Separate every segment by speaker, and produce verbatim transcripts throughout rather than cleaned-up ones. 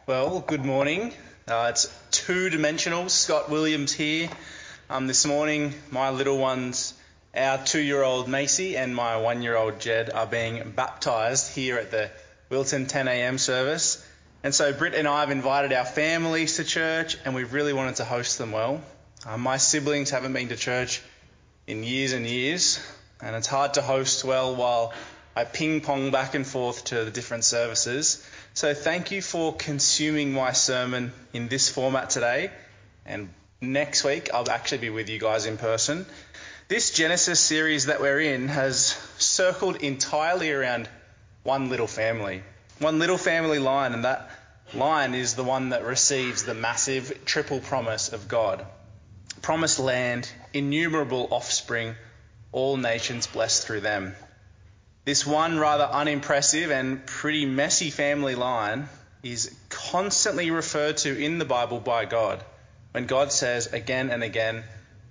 Speaker 1: Well, good morning. Uh, it's two-dimensional. Scott Williams here. Um, this morning, my little ones, our two-year-old Macy and my one-year-old Jed, are being baptised here at the Wilton ten a.m. service. And so Britt and I have invited our families to church, and we've really wanted to host them well. Uh, my siblings haven't been to church in years and years, and it's hard to host well while I ping-pong back and forth to the different services. So thank you for consuming my sermon in this format today. And next week, I'll actually be with you guys in person. This Genesis series that we're in has circled entirely around one little family. One little family line, and that line is the one that receives the massive triple promise of God. Promised land, innumerable offspring, all nations blessed through them. This one rather unimpressive and pretty messy family line is constantly referred to in the Bible by God, when God says again and again,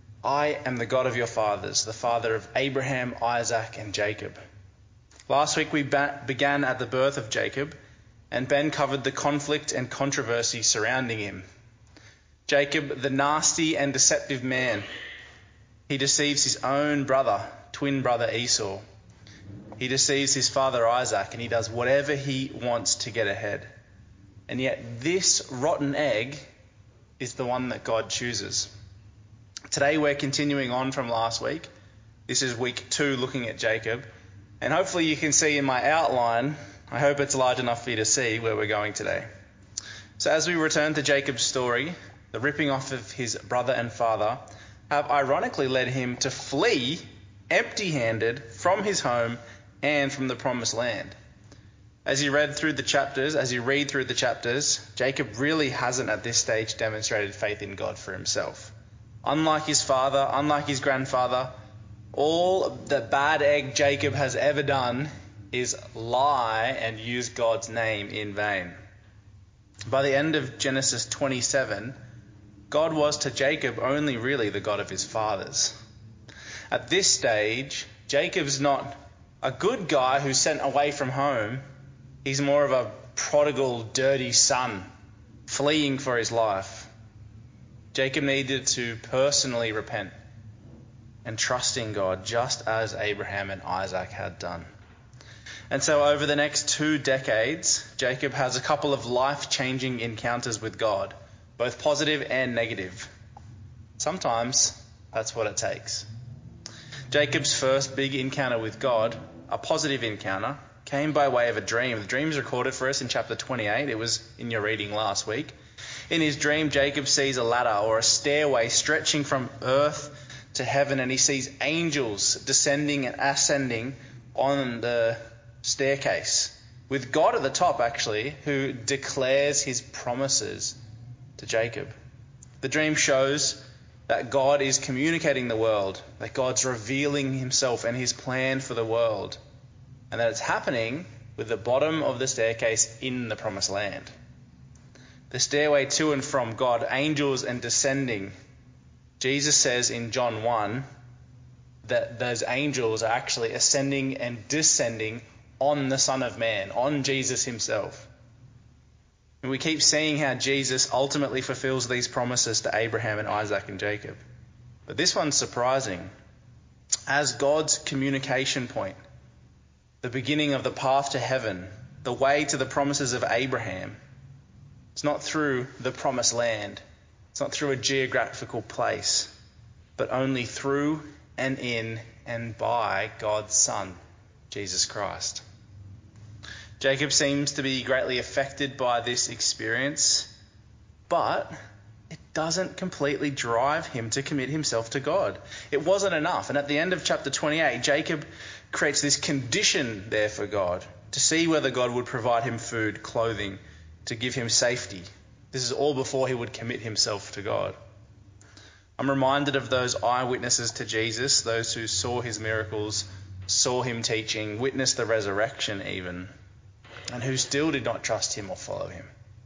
Speaker 1: I am the God of your fathers, the father of Abraham, Isaac, and Jacob. Last week we ba- began at the birth of Jacob, and Ben covered the conflict and controversy surrounding him. Jacob, the nasty and deceptive man. He deceives his own brother, twin brother Esau. He deceives his father Isaac, and he does whatever he wants to get ahead. And yet this rotten egg is the one that God chooses. Today we're continuing on from last week. This is week two looking at Jacob. And hopefully you can see in my outline, I hope it's large enough for you to see where we're going today. So as we return to Jacob's story, the ripping off of his brother and father have ironically led him to flee empty-handed from his home and from the promised land. As you read through the chapters, as you read through the chapters, Jacob really hasn't at this stage demonstrated faith in God for himself. Unlike his father, unlike his grandfather, all the bad egg Jacob has ever done is lie and use God's name in vain. By the end of Genesis twenty-seven, God was to Jacob only really the God of his fathers. At this stage, Jacob's not a good guy who's sent away from home. He's more of a prodigal, dirty son, fleeing for his life. Jacob needed to personally repent and trust in God, just as Abraham and Isaac had done. And so over the next two decades, Jacob has a couple of life-changing encounters with God, both positive and negative. Sometimes that's what it takes. Jacob's first big encounter with God, a positive encounter, came by way of a dream. The dream is recorded for us in chapter twenty-eight. It was in your reading last week. In his dream, Jacob sees a ladder or a stairway stretching from earth to heaven, and he sees angels descending and ascending on the staircase, with God at the top, actually, who declares his promises to Jacob. The dream shows that God is communicating the world, that God's revealing himself and his plan for the world, and that it's happening with the bottom of the staircase in the promised land. The stairway to and from God, angels and descending. Jesus says in John one that those angels are actually ascending and descending on the Son of Man, on Jesus himself. And we keep seeing how Jesus ultimately fulfills these promises to Abraham and Isaac and Jacob. But this one's surprising. As God's communication point, the beginning of the path to heaven, the way to the promises of Abraham, it's not through the promised land. It's not through a geographical place, but only through and in and by God's Son, Jesus Christ. Jacob seems to be greatly affected by this experience, but it doesn't completely drive him to commit himself to God. It wasn't enough. And at the end of chapter twenty-eight, Jacob creates this condition there for God to see whether God would provide him food, clothing, to give him safety. This is all before he would commit himself to God. I'm reminded of those eyewitnesses to Jesus, those who saw his miracles, saw him teaching, witnessed the resurrection even, and who still did not trust him or follow him.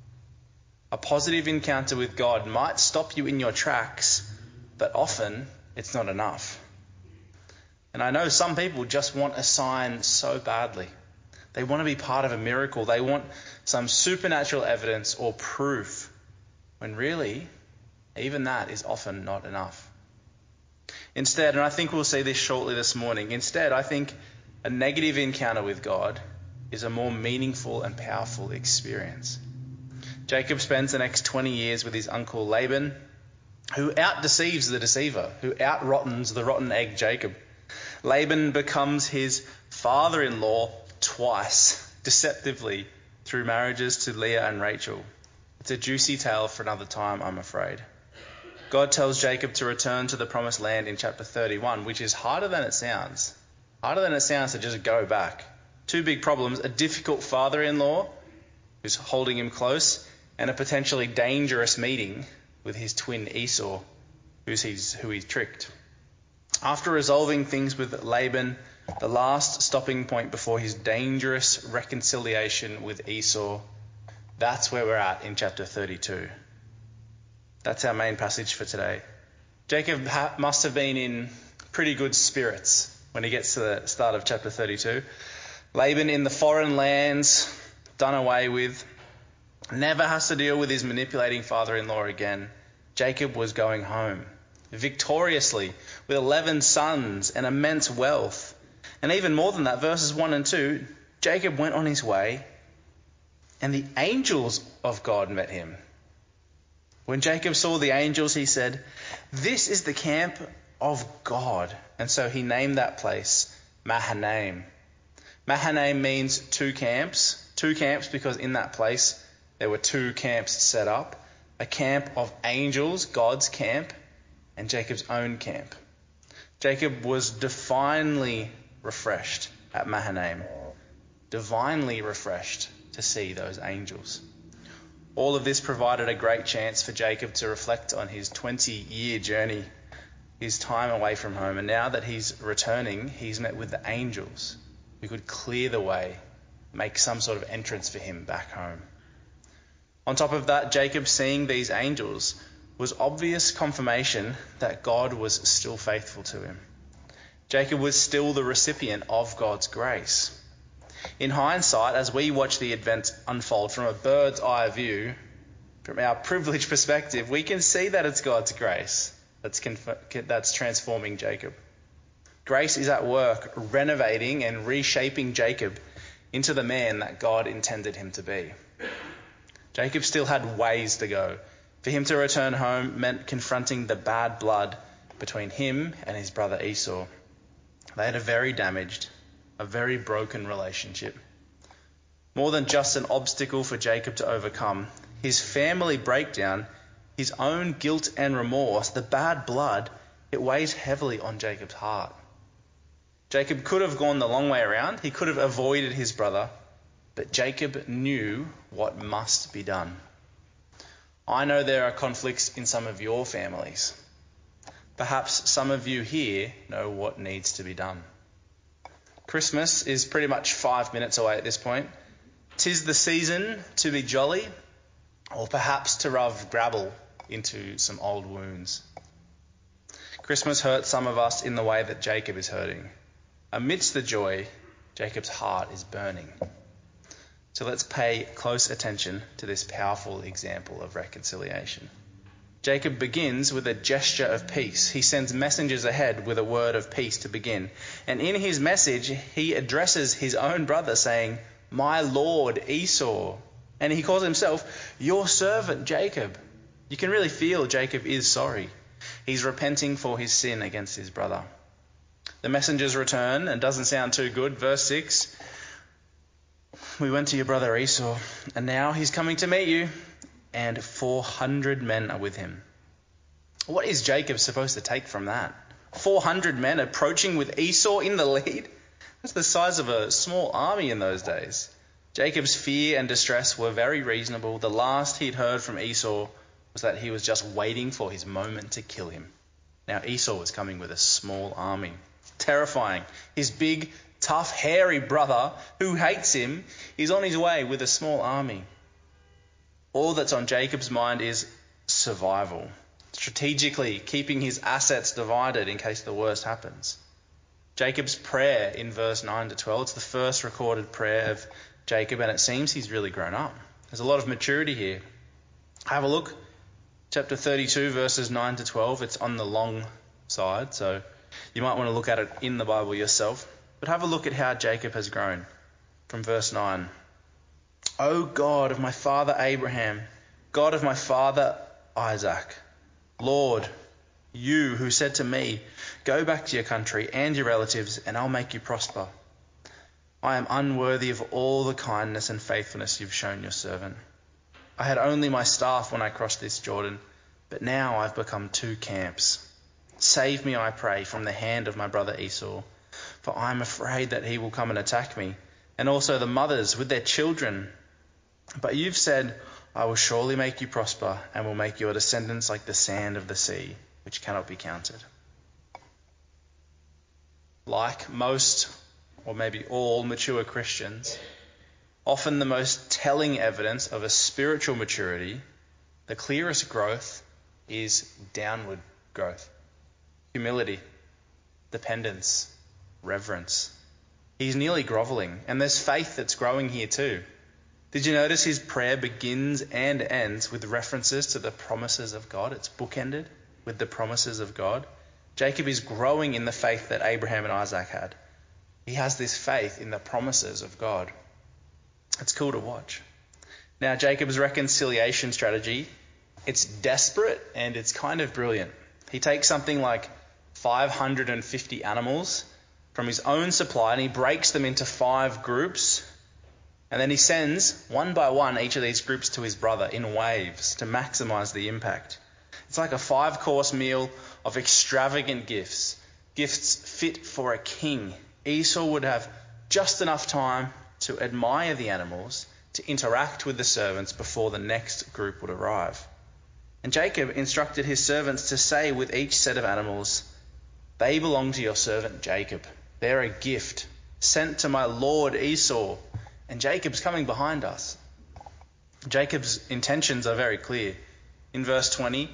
Speaker 1: A positive encounter with God might stop you in your tracks, but often it's not enough. And I know some people just want a sign so badly. They want to be part of a miracle. They want some supernatural evidence or proof, when really, even that is often not enough. Instead, and I think we'll see this shortly this morning, instead, I think a negative encounter with God is a more meaningful and powerful experience. Jacob spends the next twenty years with his uncle Laban, who outdeceives the deceiver, who outrottens the rotten egg Jacob. Laban becomes his father-in-law twice, deceptively, through marriages to Leah and Rachel. It's a juicy tale for another time, I'm afraid. God tells Jacob to return to the promised land in chapter thirty-one, which is harder than it sounds. Harder than it sounds to just go back. Two big problems: a difficult father-in-law who's holding him close, and a potentially dangerous meeting with his twin Esau, who's he's, who he's tricked. After resolving things with Laban, the last stopping point before his dangerous reconciliation with Esau, that's where we're at in chapter thirty-two. That's our main passage for today. Jacob ha- must have been in pretty good spirits when he gets to the start of chapter thirty-two. Laban in the foreign lands, done away with, never has to deal with his manipulating father-in-law again. Jacob was going home, victoriously, with eleven sons and immense wealth. And even more than that, verses one and two, Jacob went on his way, and the angels of God met him. When Jacob saw the angels, he said, "This is the camp of God." And so he named that place Mahanaim. Mahanaim means two camps. Two camps because in that place there were two camps set up. A camp of angels, God's camp, and Jacob's own camp. Jacob was divinely refreshed at Mahanaim. Divinely refreshed to see those angels. All of this provided a great chance for Jacob to reflect on his twenty-year journey, his time away from home. And now that he's returning, he's met with the angels who could clear the way, make some sort of entrance for him back home. On top of that, Jacob seeing these angels was obvious confirmation that God was still faithful to him. Jacob was still the recipient of God's grace. In hindsight, as we watch the event unfold from a bird's eye view, from our privileged perspective, we can see that it's God's grace that's, conf- that's transforming Jacob. Grace is at work renovating and reshaping Jacob into the man that God intended him to be. Jacob still had ways to go. For him to return home meant confronting the bad blood between him and his brother Esau. They had a very damaged, a very broken relationship. More than just an obstacle for Jacob to overcome, his family breakdown, his own guilt and remorse, the bad blood, it weighs heavily on Jacob's heart. Jacob could have gone the long way around. He could have avoided his brother, but Jacob knew what must be done. I know there are conflicts in some of your families. Perhaps some of you here know what needs to be done. Christmas is pretty much five minutes away at this point. 'Tis the season to be jolly, or perhaps to rub gravel into some old wounds. Christmas hurts some of us in the way that Jacob is hurting. Amidst the joy, Jacob's heart is burning. So let's pay close attention to this powerful example of reconciliation. Jacob begins with a gesture of peace. He sends messengers ahead with a word of peace to begin. And in his message, he addresses his own brother saying, "My lord Esau." And he calls himself your servant Jacob. You can really feel Jacob is sorry. He's repenting for his sin against his brother. The messengers return, and doesn't sound too good. Verse six, "We went to your brother Esau, and now he's coming to meet you, and four hundred men are with him." What is Jacob supposed to take from that? four hundred men approaching with Esau in the lead? That's the size of a small army in those days. Jacob's fear and distress were very reasonable. The last he'd heard from Esau was that he was just waiting for his moment to kill him. Now Esau was coming with a small army. Terrifying. His big, tough, hairy brother, who hates him, is on his way with a small army. All that's on Jacob's mind is survival, strategically keeping his assets divided in case the worst happens. Jacob's prayer in verse nine to twelve, it's the first recorded prayer of Jacob, and it seems he's really grown up. There's a lot of maturity here. Have a look. Chapter thirty-two, verses nine to twelve. It's on the long side, so you might want to look at it in the Bible yourself. But have a look at how Jacob has grown from verse nine. O God of my father Abraham, God of my father Isaac, Lord, you who said to me, go back to your country and your relatives, and I'll make you prosper. I am unworthy of all the kindness and faithfulness you've shown your servant. I had only my staff when I crossed this Jordan, but now I've become two camps. Save me, I pray, from the hand of my brother Esau, for I am afraid that he will come and attack me, and also the mothers with their children. But you've said, I will surely make you prosper, and will make your descendants like the sand of the sea, which cannot be counted. Like most, or maybe all, mature Christians, often the most telling evidence of a spiritual maturity, the clearest growth, is downward growth. Humility, dependence, reverence. He's nearly groveling, and there's faith that's growing here too. Did you notice his prayer begins and ends with references to the promises of God? It's bookended with the promises of God. Jacob is growing in the faith that Abraham and Isaac had. He has this faith in the promises of God. It's cool to watch. Now, Jacob's reconciliation strategy, it's desperate and it's kind of brilliant. He takes something like five hundred fifty animals from his own supply and he breaks them into five groups. And then he sends one by one each of these groups to his brother in waves to maximize the impact. It's like a five-course meal of extravagant gifts, gifts fit for a king. Esau would have just enough time to admire the animals, to interact with the servants before the next group would arrive. And Jacob instructed his servants to say with each set of animals, they belong to your servant Jacob. They're a gift sent to my lord Esau. And Jacob's coming behind us. Jacob's intentions are very clear. In verse twenty,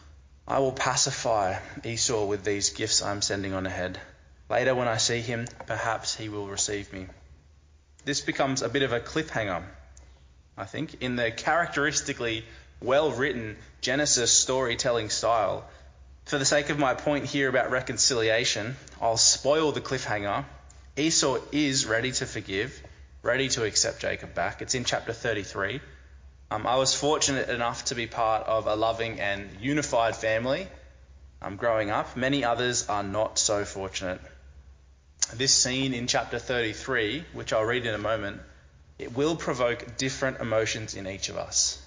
Speaker 1: I will pacify Esau with these gifts I'm sending on ahead. Later when I see him, perhaps he will receive me. This becomes a bit of a cliffhanger, I think, in the characteristically well-written Genesis storytelling style. For the sake of my point here about reconciliation, I'll spoil the cliffhanger. Esau is ready to forgive, ready to accept Jacob back. It's in chapter thirty-three. Um, I was fortunate enough to be part of a loving and unified family um, growing up. Many others are not so fortunate. This scene in chapter thirty-three, which I'll read in a moment, it will provoke different emotions in each of us.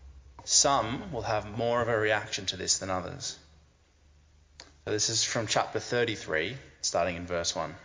Speaker 1: Some will have more of a reaction to this than others. So this is from chapter thirty-three, starting in verse one.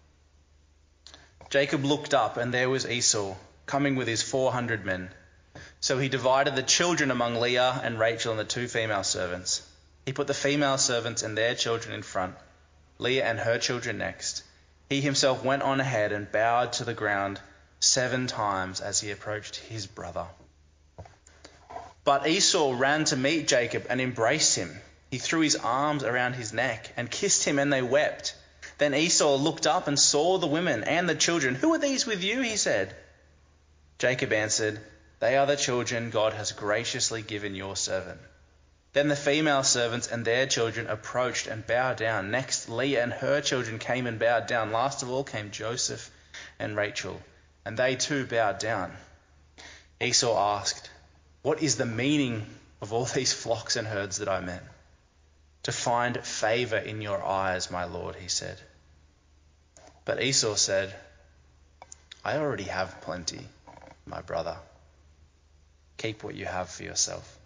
Speaker 1: Jacob looked up, and there was Esau, coming with his four hundred men. So he divided the children among Leah and Rachel and the two female servants. He put the female servants and their children in front, Leah and her children next. He himself went on ahead and bowed to the ground seven times as he approached his brother. But Esau ran to meet Jacob and embraced him. He threw his arms around his neck and kissed him, and they wept. Then Esau looked up and saw the women and the children. Who are these with you? He said. Jacob answered, they are the children God has graciously given your servant. Then the female servants and their children approached and bowed down. Next, Leah and her children came and bowed down. Last of all came Joseph and Rachel, and they too bowed down. Esau asked, what is the meaning of all these flocks and herds that I met? To find favor in your eyes, my lord, he said. But Esau said, I already have plenty, my brother. Keep what you have for yourself.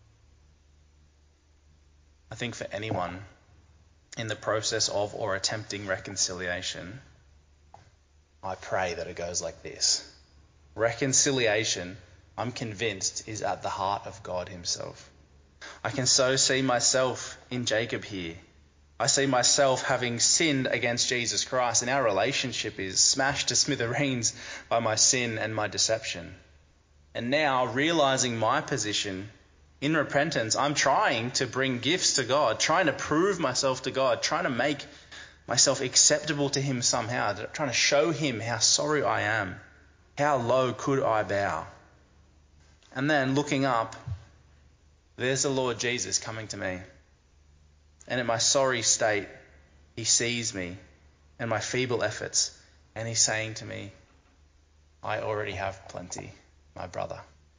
Speaker 1: I think for anyone in the process of or attempting reconciliation, I pray that it goes like this. Reconciliation, I'm convinced, is at the heart of God himself. I can so see myself in Jacob here. I see myself having sinned against Jesus Christ, and our relationship is smashed to smithereens by my sin and my deception. And now, realizing my position in repentance, I'm trying to bring gifts to God, trying to prove myself to God, trying to make myself acceptable to him somehow, trying to show him how sorry I am. How low could I bow? And then looking up, there's the Lord Jesus coming to me. And in my sorry state, he sees me and my feeble efforts, and he's saying to me, I already have plenty, my brother.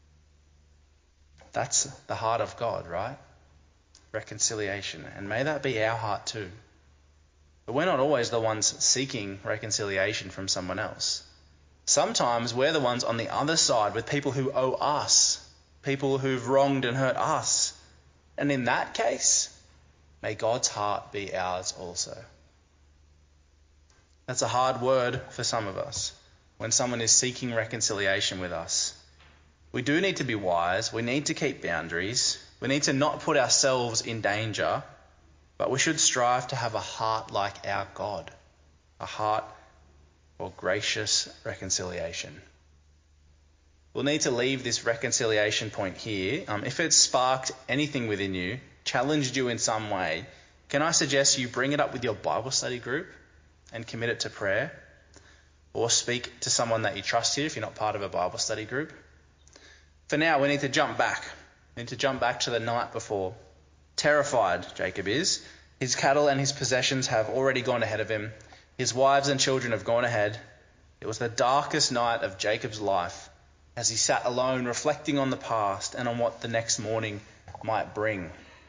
Speaker 1: That's the heart of God, right? Reconciliation. And may that be our heart too. But we're not always the ones seeking reconciliation from someone else. Sometimes we're the ones on the other side with people who owe us, people who've wronged and hurt us. And in that case, may God's heart be ours also. That's a hard word for some of us when someone is seeking reconciliation with us. We do need to be wise. We need to keep boundaries. We need to not put ourselves in danger, but we should strive to have a heart like our God, a heart for gracious reconciliation. We'll need to leave this reconciliation point here. Um, if it's sparked anything within you, challenged you in some way, can I suggest you bring it up with your Bible study group and commit it to prayer? Or speak to someone that you trust here if you're not part of a Bible study group. For now, we need to jump back. We need to jump back to the night before. Terrified, Jacob is. His cattle and his possessions have already gone ahead of him. His wives and children have gone ahead. It was the darkest night of Jacob's life as he sat alone reflecting on the past and on what the next morning might bring.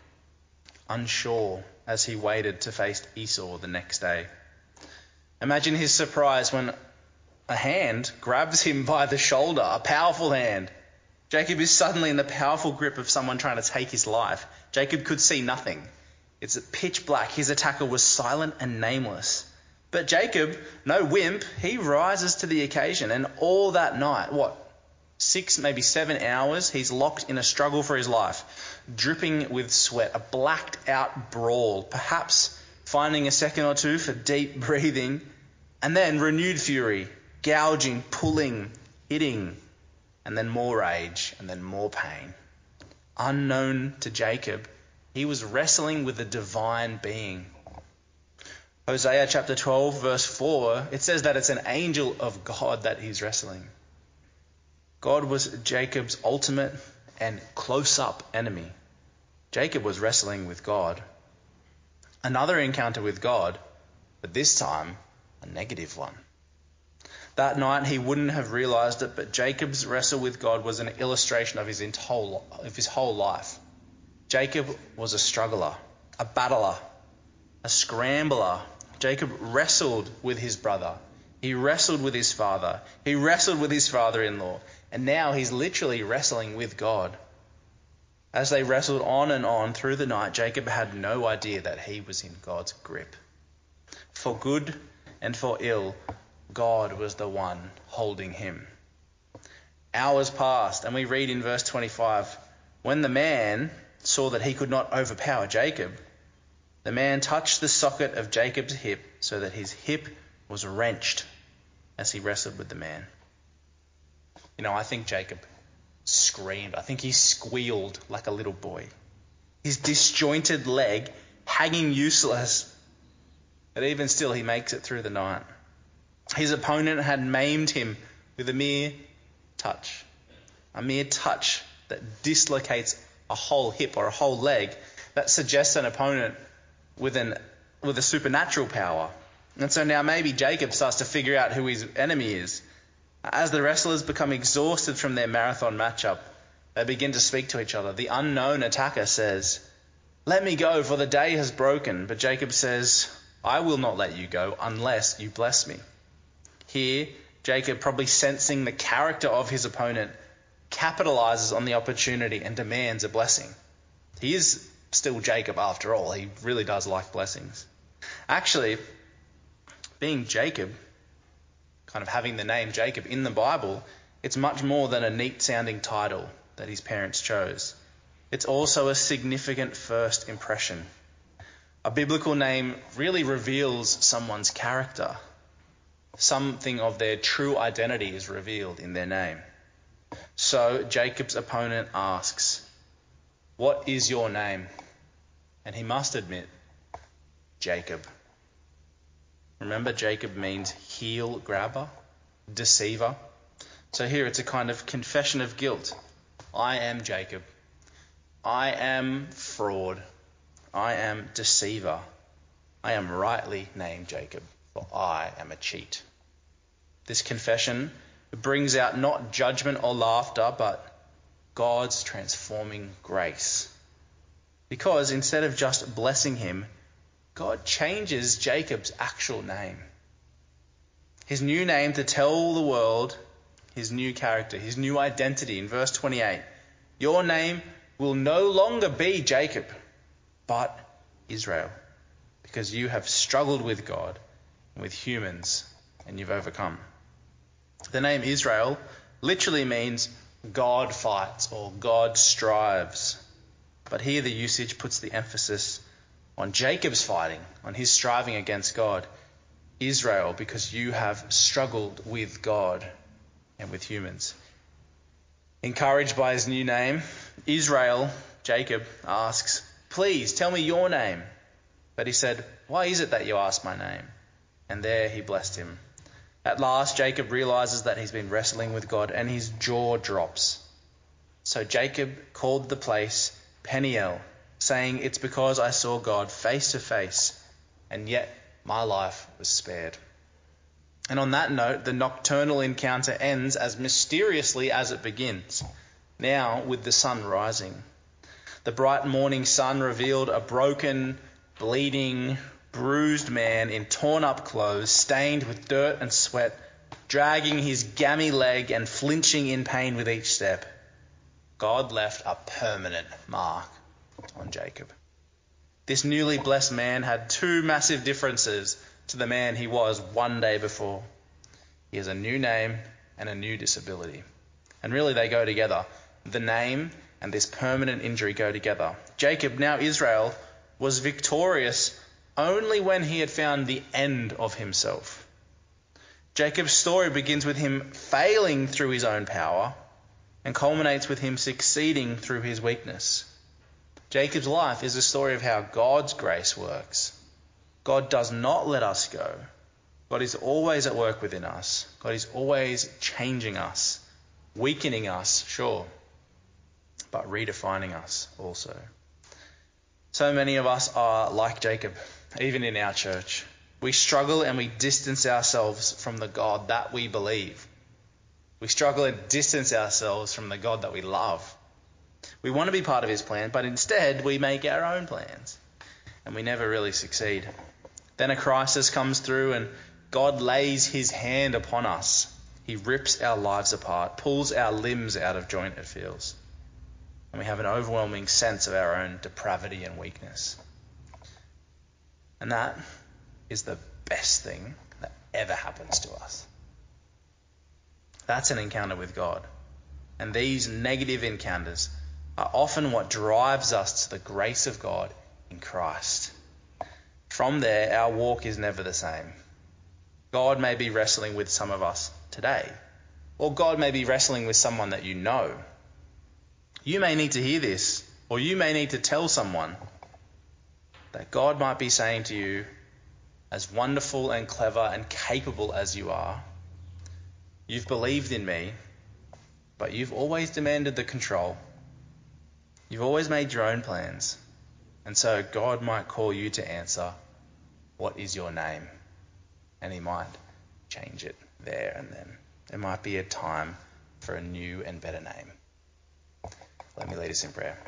Speaker 1: Unsure as he waited to face Esau the next day. Imagine his surprise when a hand grabs him by the shoulder, a powerful hand. Jacob is suddenly in the powerful grip of someone trying to take his life. Jacob could see nothing. It's pitch black. His attacker was silent and nameless. But Jacob, no wimp, he rises to the occasion. And all that night, what, six, maybe seven hours, he's locked in a struggle for his life, dripping with sweat, a blacked out brawl, perhaps finding a second or two for deep breathing, and then renewed fury, gouging, pulling, hitting, and then more rage, and then more pain. Unknown to Jacob, he was wrestling with a divine being. Hosea chapter twelve, verse four, it says that it's an angel of God that he's wrestling. God was Jacob's ultimate and close-up enemy. Jacob was wrestling with God. Another encounter with God, but this time a negative one. That night he wouldn't have realized it, but Jacob's wrestle with God was an illustration of his entire, of his whole life. Jacob was a struggler, a battler, a scrambler. Jacob wrestled with his brother. He wrestled with his father. He wrestled with his father-in-law. And now he's literally wrestling with God. As they wrestled on and on through the night, Jacob had no idea that he was in God's grip. For good and for ill, God was the one holding him. Hours passed, and we read in verse twenty-five, when the man saw that he could not overpower Jacob, the man touched the socket of Jacob's hip so that his hip was wrenched as he wrestled with the man. You know, I think Jacob screamed. I think he squealed like a little boy. His disjointed leg hanging useless. But even still, he makes it through the night. His opponent had maimed him with a mere touch. A mere touch that dislocates a whole hip or a whole leg. That suggests an opponent with an with a supernatural power. And so now maybe Jacob starts to figure out who his enemy is. As the wrestlers become exhausted from their marathon matchup, they begin to speak to each other. The unknown attacker says, "Let me go, for the day has broken." But Jacob says, "I will not let you go unless you bless me." Here, Jacob, probably sensing the character of his opponent, capitalizes on the opportunity and demands a blessing. He is still Jacob after all. He really does like blessings. Actually, being Jacob, kind of having the name Jacob in the Bible, it's much more than a neat sounding title that his parents chose. It's also a significant first impression. A biblical name really reveals someone's character. Something of their true identity is revealed in their name. So Jacob's opponent asks, "What is your name?" And he must admit, Jacob. Remember, Jacob means heel grabber, deceiver. So here it's a kind of confession of guilt. I am Jacob. I am fraud. I am deceiver. I am rightly named Jacob, for I am a cheat. This confession brings out not judgment or laughter, but God's transforming grace. Because instead of just blessing him, God changes Jacob's actual name. His new name to tell the world his new character, his new identity. In verse twenty-eight, your name will no longer be Jacob, but Israel, because you have struggled with God and with humans, and you've overcome. The name Israel literally means God fights or God strives. But here the usage puts the emphasis on Jacob's fighting, on his striving against God. Israel, because you have struggled with God and with humans. Encouraged by his new name, Israel, Jacob, asks, please tell me your name. But he said, why is it that you ask my name? And there he blessed him. At last, Jacob realizes that he's been wrestling with God and his jaw drops. So Jacob called the place Peniel, saying, it's because I saw God face to face, and yet my life was spared. And on that note, the nocturnal encounter ends as mysteriously as it begins, now with the sun rising. The bright morning sun revealed a broken, bleeding, bruised man in torn up clothes, stained with dirt and sweat, dragging his gammy leg and flinching in pain with each step. God left a permanent mark on Jacob. This newly blessed man had two massive differences to the man he was one day before. He has a new name and a new disability. And really they go together. The name and this permanent injury go together. Jacob, now Israel, was victorious only when he had found the end of himself. Jacob's story begins with him failing through his own power and culminates with him succeeding through his weakness. Jacob's life is a story of how God's grace works. God does not let us go. God is always at work within us. God is always changing us, weakening us, sure, but redefining us also. So many of us are like Jacob, even in our church. We struggle and we distance ourselves from the God that we believe. We struggle and distance ourselves from the God that we love. We want to be part of his plan, but instead we make our own plans, and we never really succeed. Then a crisis comes through and God lays his hand upon us. He rips our lives apart, pulls our limbs out of joint, it feels. And we have an overwhelming sense of our own depravity and weakness. And that is the best thing that ever happens to us. That's an encounter with God. And these negative encounters are often what drives us to the grace of God in Christ. From there, our walk is never the same. God may be wrestling with some of us today, or God may be wrestling with someone that you know. You may need to hear this, or you may need to tell someone that God might be saying to you, as wonderful and clever and capable as you are, you've believed in me, but you've always demanded the control. You've always made your own plans. And so God might call you to answer, what is your name? And he might change it there and then. There might be a time for a new and better name. Let me lead us in prayer.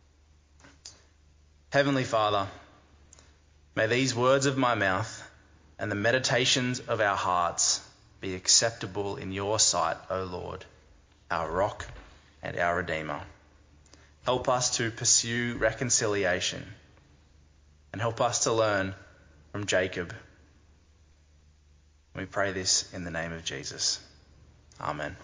Speaker 1: Heavenly Father, may these words of my mouth and the meditations of our hearts be acceptable in your sight, O Lord, our rock and our Redeemer. Help us to pursue reconciliation and help us to learn from Jacob. We pray this in the name of Jesus. Amen.